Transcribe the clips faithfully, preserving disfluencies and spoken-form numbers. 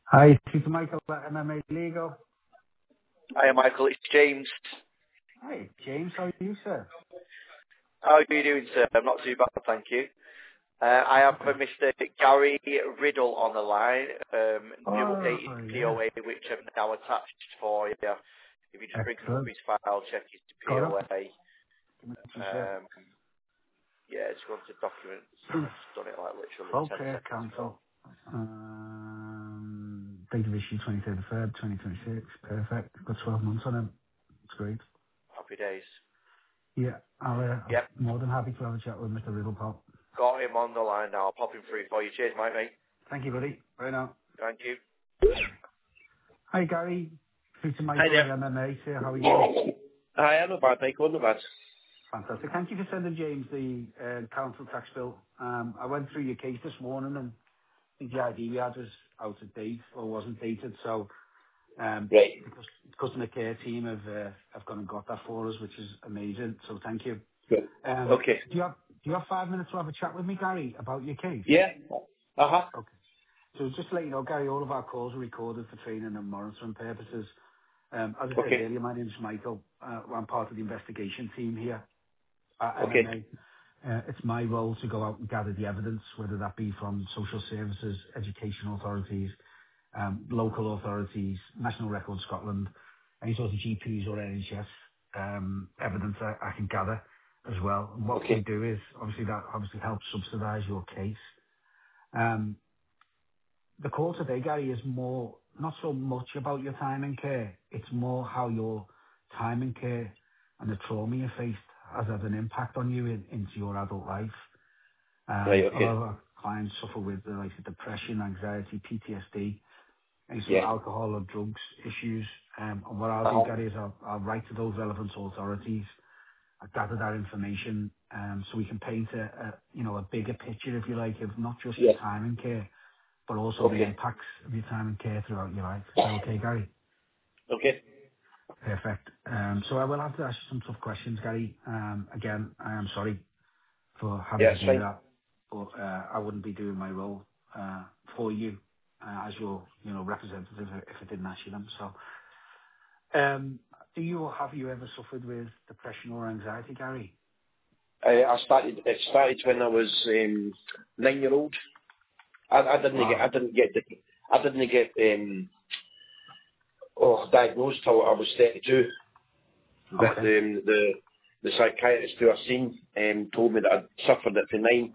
Hi, Peter Michael at M M A Legal. Hi, Michael. It's James. Hi, James. How are you, sir? How are you doing, sir? I'm not too bad, thank you. Uh, I have uh, Okay. Mister Gary Riddle on the line. Um, new Oh, updated oh, P yeah. O A, which I've now attached for you. If you just bring up Excellent. his file, check his Got him. P O A. Give me two seconds. Um, yeah, it's gone to documents. I've just done it like literally ten Okay, seconds ago. cancel. Um, date of issue twenty-third of February, twenty twenty-six. Perfect. Got twelve months on him. That's great. Happy days. Yeah, I'll, uh, I'm Yep, more than happy to have a chat with Mister Riddle, pal. got him on the line now. I'll pop him through for you. Cheers, mate, mate. Thank you, buddy. Right now. Thank you. Hi, Gary. Peter Hi Michael at there. M M A, sir. How are you? Hi, I'm not bad, Michael. I'm not bad. Fantastic. Thank you for sending James the uh, council tax bill. Um, I went through your case this morning and I think the I D we had was out of date or wasn't dated. So um, Right. the cus- customer care team have uh, have gone and got that for us, which is amazing. So thank you. Good. Um, Okay. do you have do you have five minutes to have a chat with me, Gary, about your case? Yeah. Uh-huh. Okay. So just to let you know, Gary, all of our calls are recorded for training and monitoring purposes. Um, as I said Okay. earlier, my name is Michael. Uh, I'm part of the investigation team here at Okay. M M A. Uh, It's my role to go out and gather the evidence, whether that be from social services, education authorities, um, local authorities, National Records Scotland, any sort of G Ps or N H S um, evidence I, I can gather as well. And what we Okay. do is, obviously, that obviously helps subsidise your case. Um, the call today, Gary, is more not so much about your time in care. It's more how your time in care and the trauma you faced has had an impact on you in, into your adult life. Right, Um, a lot okay. of our clients suffer with uh, like depression, anxiety, P T S D, any sort of Yeah. alcohol or drugs issues. Um, and what I'll do, Uh-huh. Gary, is I'll, I'll write to those relevant authorities. I gather that information um, so we can paint a, a you know a bigger picture, if you like, of not just Yeah. your time in care, but also the Okay. impacts of your time in care throughout your life. Is that okay, Gary? Okay. Perfect. Um, so I will have to ask you some tough questions, Gary. Um, again, I am sorry for having Yeah, to it's do fine. that, but uh, I wouldn't be doing my role uh, for you uh, as your, you know, representative if I didn't ask you them. So, um, do you or have you ever suffered with depression or anxiety, Gary? I, I started, it started when I was um, nine year old. I, I didn't get, I Wow. didn't get, the- I didn't get, um, oh, diagnosed till I was thirty-two. But Okay. um, the, the psychiatrist who I seen um, told me that I'd suffered it for nine.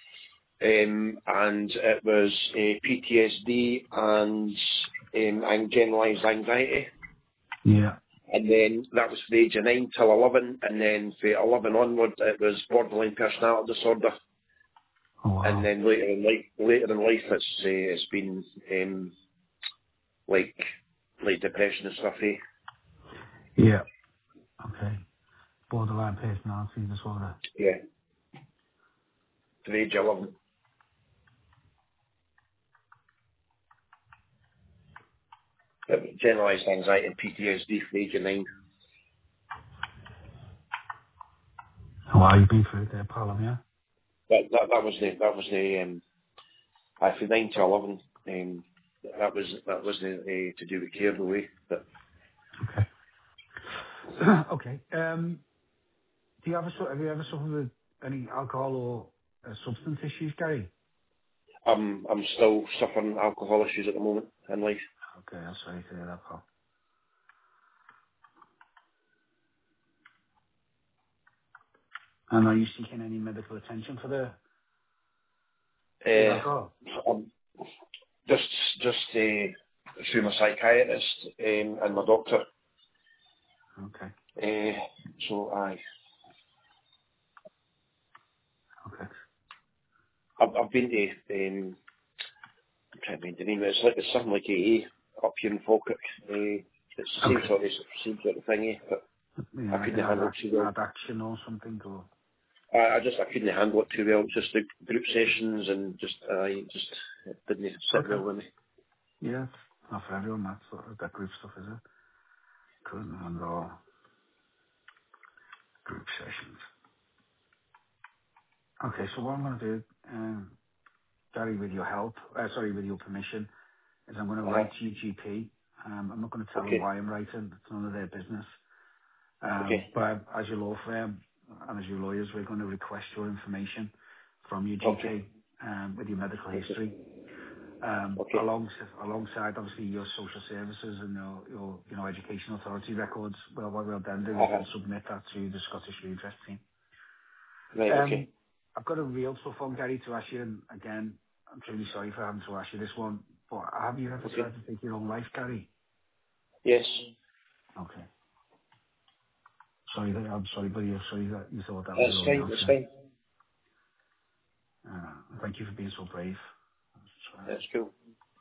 Um, and it was uh, P T S D and um, and generalised anxiety. Yeah. And then that was from the age of nine till eleven, and then from eleven onward it was borderline personality disorder. Oh And wow. then later in life, later in life, it's uh, it's been um, like like depression and stuff. Eh? Yeah. Okay. Borderline personality disorder. Yeah, to the age of eleven. Generalised anxiety and P T S D from the age of nine. Oh, wow, you've been through it there, pal, haven't you? That that, that was the that was the um, I from nine to eleven. Um, that was that wasn't uh, to do with care the way, but Okay. okay. Um, do you ever su- have you ever suffered with any alcohol or uh, substance issues, Gary? I'm I'm still suffering alcohol issues at the moment in life. Okay, I'm sorry to hear that, pal. And are you seeking any medical attention for the for your Uh, alcohol? I'm just just uh, through my psychiatrist um, and my doctor. Okay, Uh, so I okay, I've, I've been to um, I'm trying to remember the name. It's like it's something like A A up here in Falkirk. Uh, it's the same okay. sort of same sort of thing. Eh? But Yeah, I like an couldn't ad, handle it act- too well. ad action or something, or I, I just I couldn't handle it too well. Just the group sessions and just I just it didn't sit okay. well with me. Yeah, not for everyone. That sort of that group stuff, is it? Couldn't handle group sessions. Okay, so what I'm going to do, um, Gary, with your help, uh, sorry, with your permission, is I'm going to Uh-huh. write to your G P. Um, I'm not going to tell them Okay. why I'm writing. It's none of their business. Um, Okay. but as your law firm and as your lawyers, we're going to request your information from your Okay. G P um, with your medical Okay. history, um, Okay. alongside, alongside obviously your social services and your, your you know education authority records. Well, what we'll then do is Uh-huh. we'll submit that to the Scottish Redress team. Right, Um, okay. I've got a real tough one, Gary, to ask you, and again, I'm truly sorry for having to ask you this one, but have you ever Okay. tried to take your own life, Gary? Yes. Okay. Sorry, that, I'm sorry, but you're sorry that you thought that was That's ruling fine. out, That's yeah. fine. Uh, thank you for being so brave. Let's try. That's cool.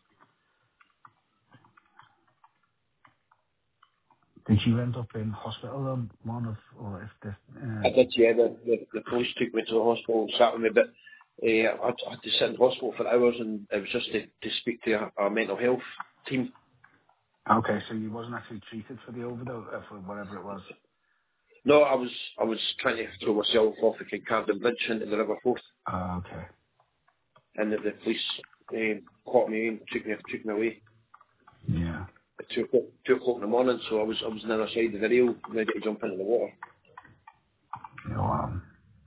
Did you end up in hospital on one of, or if this, uh, I did, yeah. The, the, the police took me to the hospital and sat with me, but uh, I, had- I had to sit in hospital for hours, and it was just to, to speak to a, a mental health team. okay, so you wasn't actually treated for the overdose, uh, for whatever it was? No, I was I was trying to throw myself off the Kincardine Bridge into the River Forth, Uh, okay. and the, the police um, caught me and took me took me away Yeah. at two o'clock, two o'clock in the morning. So I was I was on the other side of the rail, ready to jump into the water. You know, um,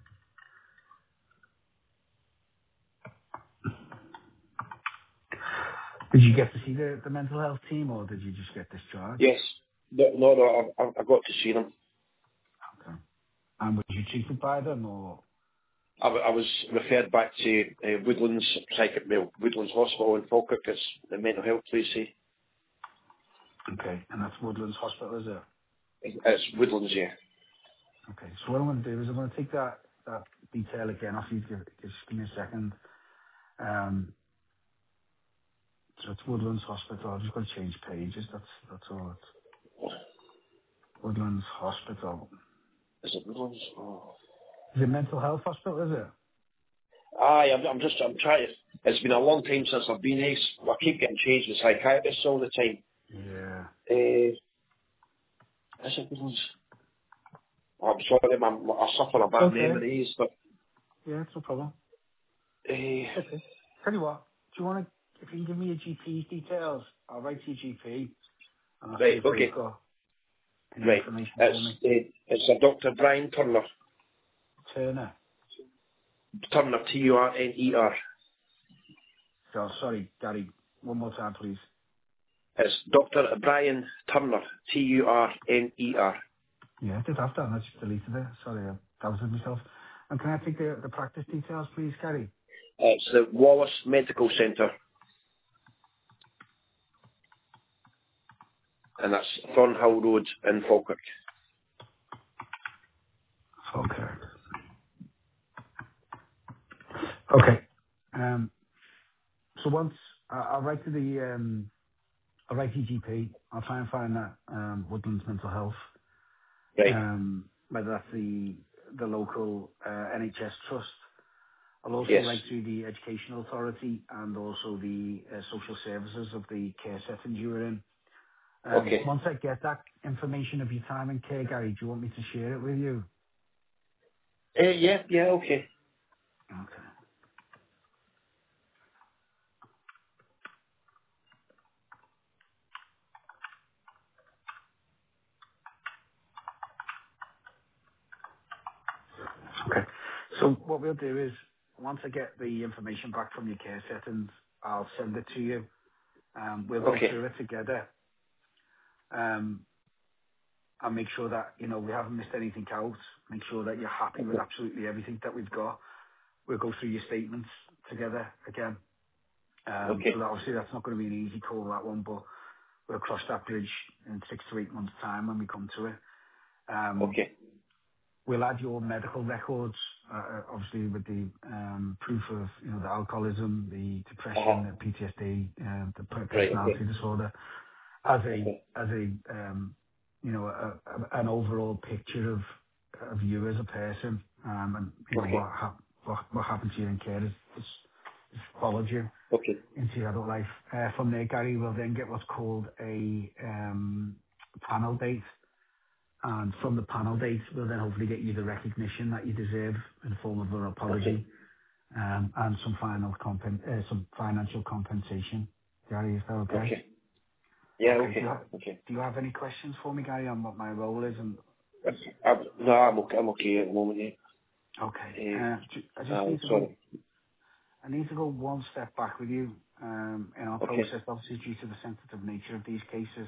did you get to see the, the mental health team or did you just get discharged? Yes, no, no, no I, I I got to see them. Okay. And was you treated by them or? I, w- I was referred back to uh, Woodlands Psychic well, Woodlands Hospital in Falkirk. It's the mental health place. eh? Okay, and that's Woodlands Hospital, is it? It's Woodlands, yeah. Okay, so what I'm going to do is I'm going to take that, that detail again off you. Give, just give me a second. Um, so it's Woodlands Hospital. I'm just going to change pages. That's that's all. It's Woodlands Hospital. Is it Woodlands? Oh. Is it mental health hospital? Is it? Aye, I'm, I'm just, I'm trying to, it's been a long time since I've been here. I keep getting changed with psychiatrists all the time. Yeah. Uh, is it Woodlands? I'm sorry, I'm, I suffer a bad Okay. memories, but, Yeah, it's no problem. uh, Okay. Tell you what. Do you want to? If you can give me your G P details, I'll write to your G P and I'll see right, if they've okay, got any right. information for It's, me. uh, it's a Doctor Brian Turner. Turner. Turner, T U R N E R. So sorry, Gary. One more time, please. It's Doctor Brian Turner, T U R N E R. Yeah, I did have that and I just deleted it. Sorry, I doubted myself. And can I take the, the practice details, please, Gary? It's the Wallace Medical Centre, and that's Thornhill Road in Falkirk. Okay. Okay. Um, so once I, I'll write to the um, I'll write to G P. I'll try and find that um, Woodlands Mental Health, Right, um, whether that's the the local uh, N H S trust. I'll also yes. write to the Educational Authority and also the uh, social services of the care settings you were in. Um, Okay. once I get that information of your time in care, Gary, do you want me to share it with you? Uh, yeah, yeah, okay. Okay. Okay. So what we'll do is, once I get the information back from your care settings, I'll send it to you. Um, we'll go Okay. through it together um, and make sure that, you know, we haven't missed anything out. Make sure that you're happy with Okay. absolutely everything that we've got. We'll go through your statements together again. Um, so Okay. that obviously that's not going to be an easy call, that one, but we'll cross that bridge in six to eight months' time when we come to it. Um, Okay. We'll add your medical records, uh, uh, obviously with the um, proof of, you know, the alcoholism, the depression, Uh-huh. the P T S D, uh, the per- Right, personality okay. disorder, as a, Okay. as a, um, you know, a, a, an overall picture of of you as a person, um, and you know Okay. what hap- what, what happened to you in care has, has, has followed you Okay. into your adult life. Uh, from there, Gary will then get what's called a um, panel date. And from the panel date, we'll then hopefully get you the recognition that you deserve in the form of an Okay. apology um, and some final compen- uh, some financial compensation Gary. Is that okay? Okay. Yeah, Okay. Do you, okay. ha- Okay. do you have any questions for me, Gary, on what my role is? And I'm, no, I'm okay, I'm okay at the moment, yeah. okay, uh, Uh, ju- I just uh, need to go. sorry. I need to go one step back with you um, in our Okay. process, obviously due to the sensitive nature of these cases.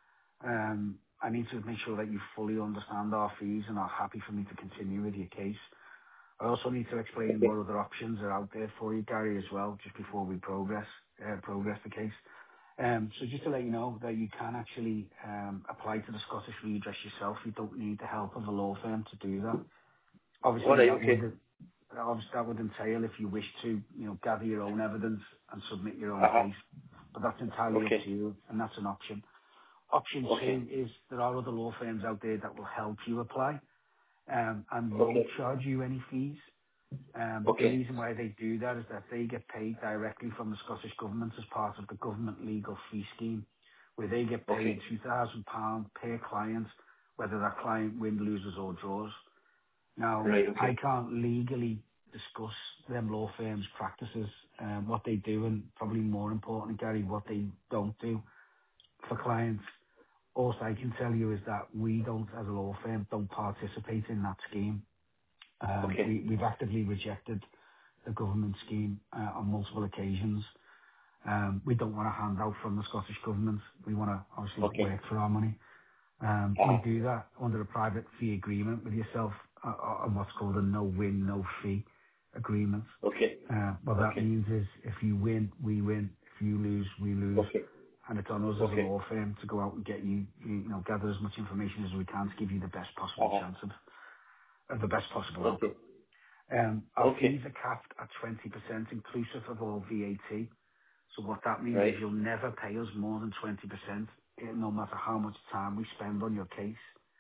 Um, I need to make sure that you fully understand our fees and are happy for me to continue with your case. I also need to explain Okay. what other options are out there for you, Gary, as well, just before we progress uh, progress the case. Um, so just to let you know that you can actually um, apply to the Scottish Redress yourself. You don't need the help of a law firm to do that. All Obviously, right, that okay. would obviously that would entail, if you wish to, you know, gather your own evidence and submit your own Uh-huh. case. But that's entirely up Okay. to you, and that's an option. Option Okay. two is there are other law firms out there that will help you apply um, and won't Okay. charge you any fees. Um, the Okay. reason why they do that is that they get paid directly from the Scottish Government as part of the government legal fee scheme, where they get paid Okay. two thousand pounds per client, whether that client wins, loses or draws. Now, Right, I okay. can't legally discuss them law firms' practices, um, what they do, and probably more important, Gary, what they don't do for clients. All I can tell you is that we don't, as a law firm, don't participate in that scheme. Um, Okay. we, we've actively rejected the government scheme uh, on multiple occasions. Um, we don't want a handout from the Scottish Government. We want to obviously Okay. work for our money. Um, we Uh-huh. do that under a private fee agreement with yourself uh, uh, on what's called a no-win, no-fee agreement. Okay. Uh, what that Okay. means is if you win, we win. If you lose, we lose. Okay. And it's on us as a Okay. law firm to go out and get you, you, you know, gather as much information as we can to give you the best possible Uh-huh. chance of, of the best possible Okay. outcome. Um, our fees Okay. are capped at twenty percent inclusive of all V A T. So what that means is Right. you'll never pay us more than twenty percent, eh, no matter how much time we spend on your case.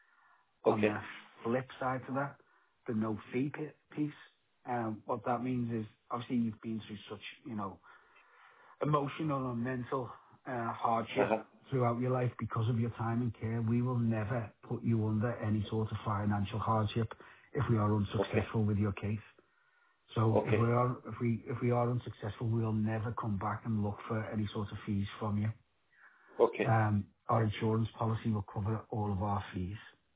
On the Okay. flip side to that, the no fee pi- piece, um, what that means is obviously you've been through such, you know, emotional and mental uh, hardship Uh-huh. throughout your life because of your time in care. We will never put you under any sort of financial hardship if we are Okay. unsuccessful with your case. So if we Okay. are if we if we are unsuccessful, we'll never come back and look for any sort of fees from you. Okay. Um, our insurance policy will cover all of our fees.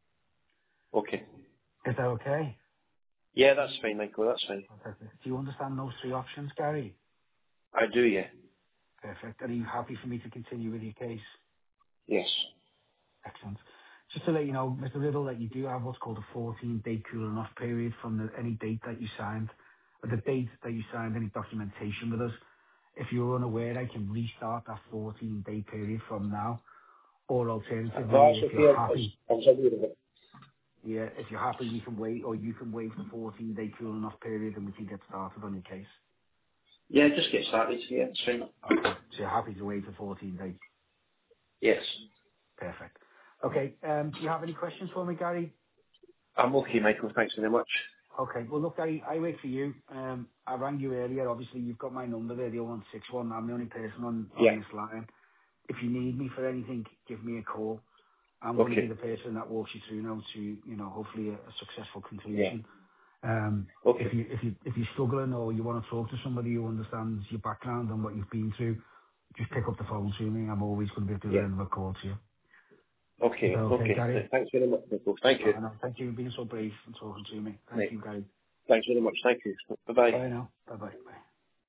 Okay. Is that okay? Yeah, that's fine, Michael. That's fine. Fantastic. Do you understand those three options, Gary? I do, yeah. Perfect. And are you happy for me to continue with your case? Yes. Excellent. Just to let you know, Mister Riddle, that you do have what's called a fourteen-day cooling off period from the, any date that you signed, or the date that you signed any documentation with us. If you're unaware, I can restart that fourteen-day period from now, or No, alternatively, it's if you're okay. It's, happy, I'm sorry with it. yeah, if you're happy, we can wait, or you can waive the fourteen-day cooling off period, and we can get started on your case. Yeah, just get started. Yeah, it's fine. Okay, so you're happy to wait for fourteen days. Yes. Perfect. Okay, um, do you have any questions for me, Gary? I'm okay, Michael. Thanks very much. Okay. Well, look, I, I wait for you. Um, I rang you earlier. Obviously, you've got my number there, the oh one six one. I'm the only person on, on Yeah. this line. If you need me for anything, give me a call. I'm going to be Okay. the person that walks you through now to, you know, hopefully a, a successful Yeah. conclusion. Um, if Okay. you if you if you're struggling or you want to talk to somebody who understands your background and what you've been through, just pick up the phone to me. I'm always going to be at the Yeah. end of a call to you. Is that Okay. okay, Okay. Gary? Thanks very much, Michael. Thank you. Uh, no, thank you for being so brave and talking to me. Thank Right. you, Gary. Thanks very much. Thank you. Bye-bye. Bye now. Bye bye. Bye.